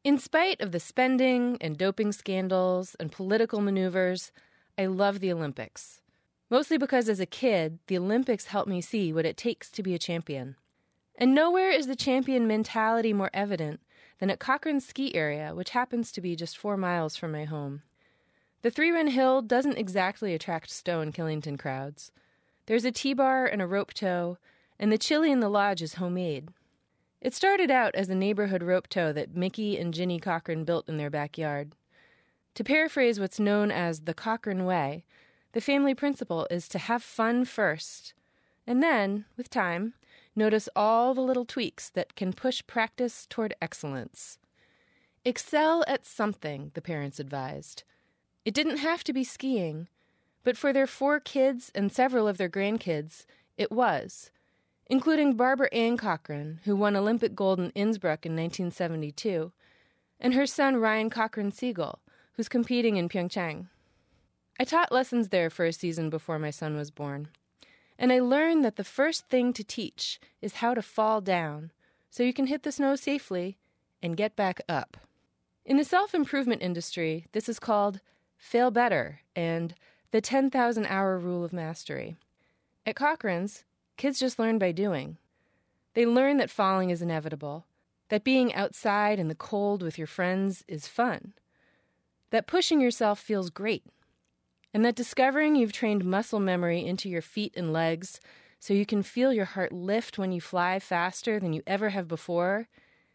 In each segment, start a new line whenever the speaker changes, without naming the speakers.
In spite of the spending and doping scandals and political maneuvers, I love the Olympics. Mostly because as a kid, the Olympics helped me see what it takes to be a champion. And nowhere is the champion mentality more evident than at Cochrane's ski area, which happens to be just 4 miles from my home. The three-run hill doesn't exactly attract Stowe-Killington crowds. There's a T-bar and a rope tow, and the chili in the lodge is homemade. It started out as a neighborhood rope tow that Mickey and Ginny Cochrane built in their backyard. To paraphrase what's known as the Cochrane Way, the family principle is to have fun first, and then, with time, notice all the little tweaks that can push practice toward excellence. Excel at something, the parents advised. It didn't have to be skiing, but for their 4 kids and several of their grandkids, it was, including Barbara Ann Cochrane, who won Olympic gold in Innsbruck in 1972, and her son Ryan Cochrane-Siegel, who's competing in Pyeongchang. I taught lessons there for a season before my son was born, and I learned that the first thing to teach is how to fall down so you can hit the snow safely and get back up. In the self-improvement industry, this is called fail better and the 10,000-hour rule of mastery. At Cochrane's, kids just learn by doing. They learn that falling is inevitable, that being outside in the cold with your friends is fun, that pushing yourself feels great, and that discovering you've trained muscle memory into your feet and legs so you can feel your heart lift when you fly faster than you ever have before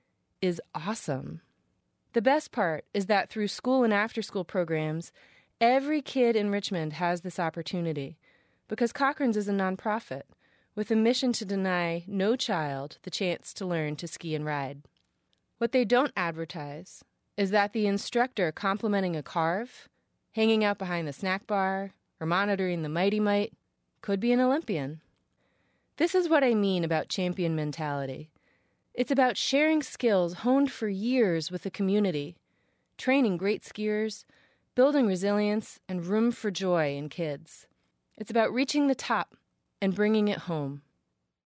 is awesome. The best part is that through school and after-school programs, every kid in Richmond has this opportunity because Cochrane's is a nonprofit with a mission to deny no child the chance to learn to ski and ride. What they don't advertise is that the instructor complimenting a carve, hanging out behind the snack bar, or monitoring the Mighty Might could be an Olympian. This is what I mean about champion mentality. It's about sharing skills honed for years with the community, training great skiers, building resilience and room for joy in kids. It's about reaching the top and bringing it home.